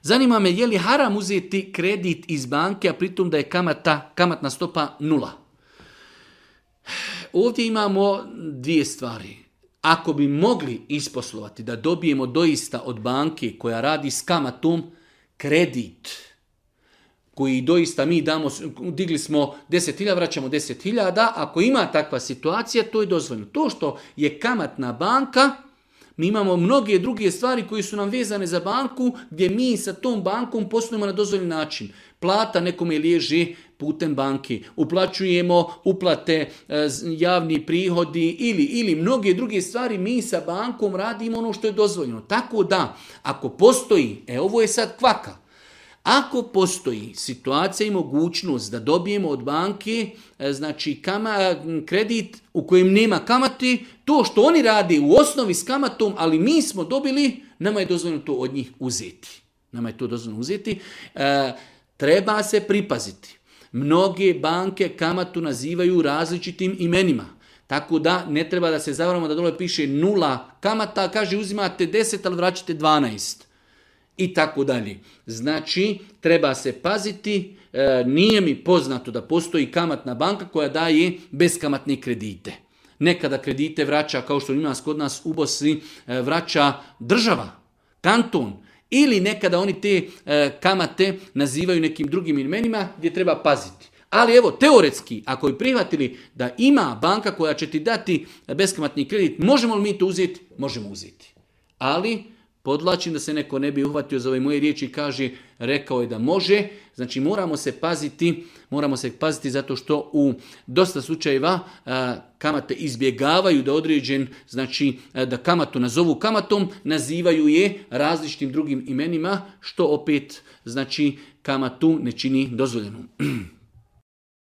Zanima me je li haram uzeti kredit iz banke, a pritom da je kamatna stopa 0. Ovdje imamo dvije stvari. Ako bi mogli isposlovati da dobijemo doista od banke koja radi s kamatom kredit, koji doista mi damo, digli smo 10.000, vraćamo 10.000, ako ima takva situacija, to je dozvoljeno. To što je kamatna banka, mi imamo mnoge druge stvari koje su nam vezane za banku, gdje mi sa tom bankom poslujemo na dozvoljen način. Plata nekome liježi putem banke, uplaćujemo uplate, javni prihodi ili mnoge druge stvari, mi sa bankom radimo ono što je dozvoljeno. Tako da, ako postoji, ovo je sad kvaka, ako postoji situacija i mogućnost da dobijemo od banke znači kredit u kojem nema kamati, to što oni rade u osnovi s kamatom, ali mi smo dobili, nama je dozvoljeno to od njih uzeti. Treba se pripaziti. Mnoge banke kamatu nazivaju različitim imenima. Tako da ne treba da se zavaramo da dole piše 0 kamata, kaže uzimate 10, ali vraćate 12. I tako dalje. Znači, treba se paziti, nije mi poznato da postoji kamatna banka koja daje beskamatne kredite. Nekada kredite vraća, kao što ima kod nas u Bosni, vraća država, kanton, ili nekada oni te kamate nazivaju nekim drugim imenima gdje treba paziti. Ali evo, teoretski, ako bi prihvatili da ima banka koja će ti dati beskamatni kredit, možemo li mi to uzeti? Možemo uzeti. Ali podlačim da se neko ne bi uhvatio za ove moje riječi i kaže, rekao je da može. Znači moramo se paziti zato što u dosta slučajeva kamate izbjegavaju da određen, znači da kamatu nazovu kamatom, nazivaju je različitim drugim imenima, što opet znači kamatu ne čini dozvoljenom.